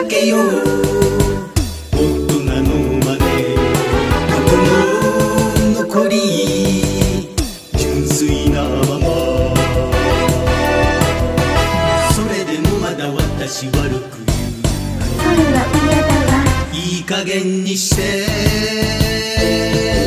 続けよう。大人のまで心残り純粋なまま。それでもまだ私悪く言う。 それは嫌だわ。 いい加減にして